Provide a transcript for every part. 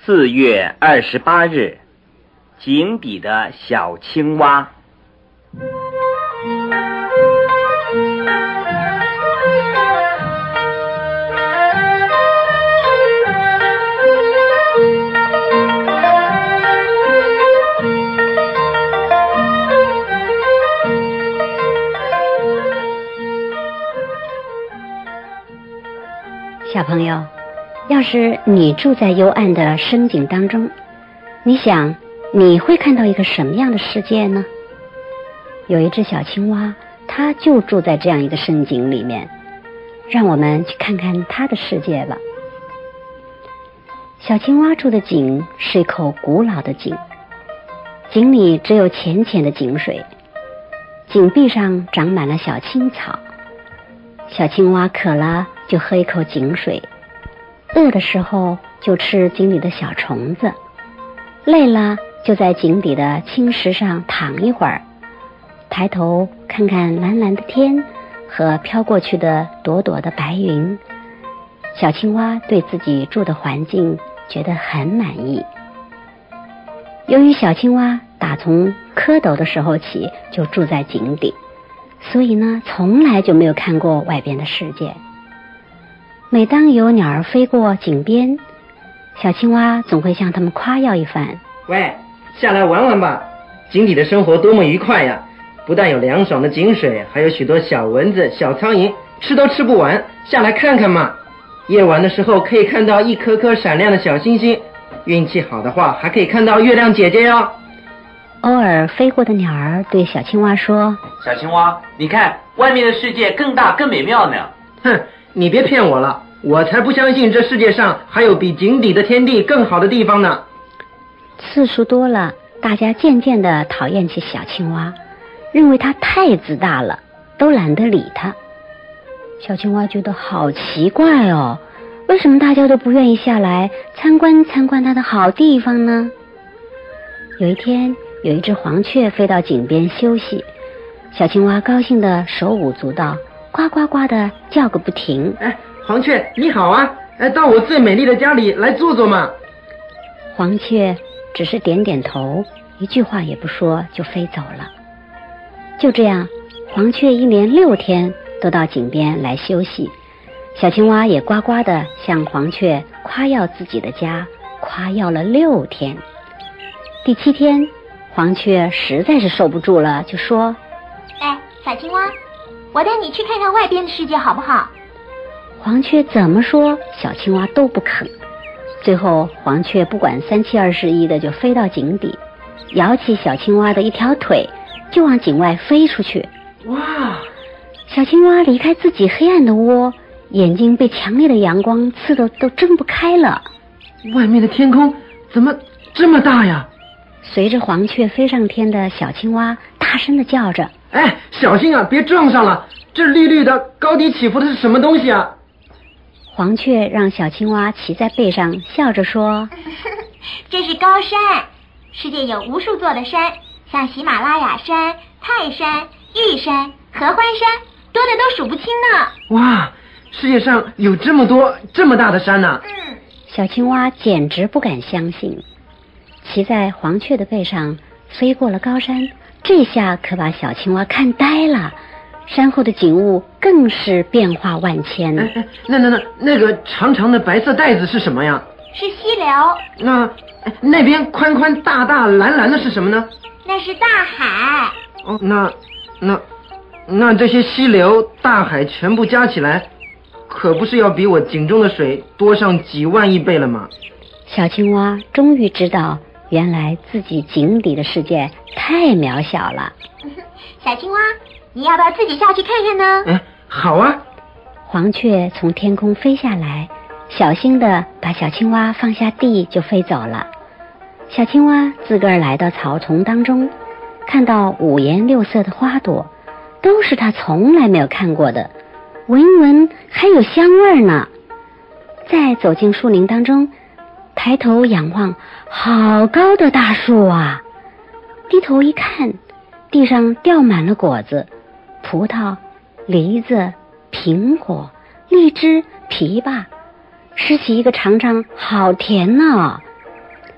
4月28日，井底的小青蛙。 小朋友，要是你住在幽暗的深井当中，你想你会看到一个什么样的世界呢？有一只小青蛙，它就住在这样一个深井里面，让我们去看看它的世界吧。小青蛙住的井是一口古老的井，井里只有浅浅的井水，井壁上长满了小青草。小青蛙渴了就喝一口井水，饿的时候就吃井里的小虫子，累了就在井底的青石上躺一会儿，抬头看看蓝蓝的天和飘过去的朵朵的白云。小青蛙对自己住的环境觉得很满意。由于小青蛙打从蝌蚪的时候起就住在井底，所以呢，从来就没有看过外边的世界。每当有鸟儿飞过井边，小青蛙总会向它们夸耀一番。 喂，下来玩玩吧，井底的生活多么愉快呀！不但有凉爽的井水，还有许多小蚊子、小苍蝇，吃都吃不完，下来看看嘛。夜晚的时候可以看到一颗颗闪亮的小星星，运气好的话还可以看到月亮姐姐哟。 偶尔飞过的鸟儿对小青蛙说： 小青蛙，你看外面的世界更大更美妙呢。 哼，你别骗我了，我才不相信这世界上还有比井底的天地更好的地方呢。 次数多了，大家渐渐地讨厌起小青蛙，认为它太自大了，都懒得理它。小青蛙觉得好奇怪哦，为什么大家都不愿意下来参观参观它的好地方呢？有一天，有一只黄雀飞到井边休息，小青蛙高兴地手舞足蹈，呱呱呱地叫个不停。 哎，黄雀你好啊，到我最美丽的家里来坐坐嘛。 黄雀只是点点头，一句话也不说就飞走了。就这样，黄雀一连6天都到井边来休息，小青蛙也呱呱地向黄雀夸耀自己的家，夸耀了6天。第7天，黄雀实在是受不住了，就说： 哎，小青蛙，我带你去看看外边的世界好不好？ 黄雀怎么说，小青蛙都不肯。最后黄雀不管3七21的就飞到井底，摇起小青蛙的一条腿，就往井外飞出去。 哇！ 小青蛙离开自己黑暗的窝，眼睛被强烈的阳光刺得都睁不开了。 外面的天空怎么这么大呀？ 随着黄雀飞上天的小青蛙大声地叫着： 哎，小心啊，别撞上了，这绿绿的高低起伏的是什么东西啊？ 黄雀让小青蛙骑在背上，笑着说： 这是高山，世界有无数座的山，像喜马拉雅山、泰山、玉山、合欢山，多的都数不清呢。 哇，世界上有这么多这么大的山呢？ 小青蛙简直不敢相信，骑在黄雀的背上飞过了高山，这下可把小青蛙看呆了。山后的景物更是变化万千。 那个长长的白色带子是什么呀？ 是溪流。 那边宽宽大大蓝蓝的是什么呢？ 那是大海。 哦，那这些溪流大海全部加起来，可不是要比我井中的水多上几万亿倍了吗？ 小青蛙终于知道，原来自己井底的世界太渺小了。 小青蛙，你要不要自己下去看看呢？ 哎，好啊。 黄雀从天空飞下来，小心地把小青蛙放下地就飞走了。小青蛙自个儿来到草丛当中，看到5颜6色的花朵，都是它从来没有看过的，闻一闻还有香味呢。再走进树林当中，抬头仰望，好高的大树啊！低头一看，地上掉满了果子，葡萄、梨子、苹果、荔枝、枇杷，吃起一个尝尝，好甜呢。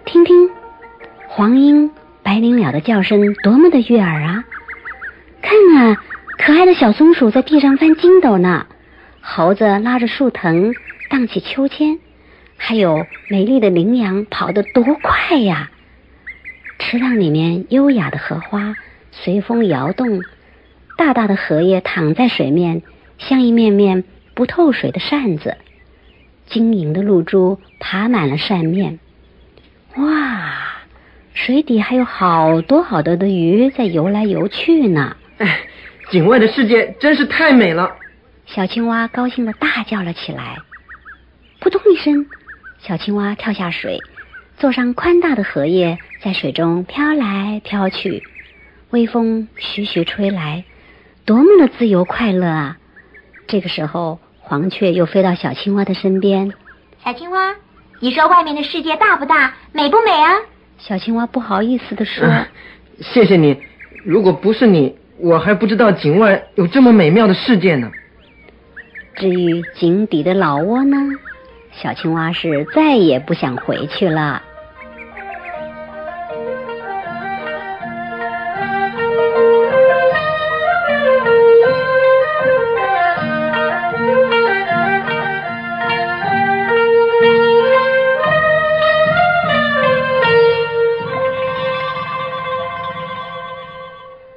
听听，黄莺、白灵鸟的叫声多么的悦耳啊！看啊，可爱的小松鼠在地上翻筋斗呢，猴子拉着树藤荡起秋千，还有美丽的羚羊跑得多快呀！池塘里面优雅的荷花随风摇动，大大的荷叶躺在水面，像一面面不透水的扇子，晶莹的露珠爬满了扇面。哇，水底还有好多好多的鱼在游来游去呢。 哎，井外的世界真是太美了。 小青蛙高兴地大叫了起来。扑通一声，小青蛙跳下水，坐上宽大的荷叶，在水中飘来飘去，微风徐徐吹来，多么的自由快乐啊！这个时候，黄雀又飞到小青蛙的身边。 小青蛙，你说外面的世界大不大，美不美啊？ 小青蛙不好意思地说， 谢谢你，如果不是你，我还不知道井外有这么美妙的世界呢。 至于井底的老窝呢，小青蛙是再也不想回去了。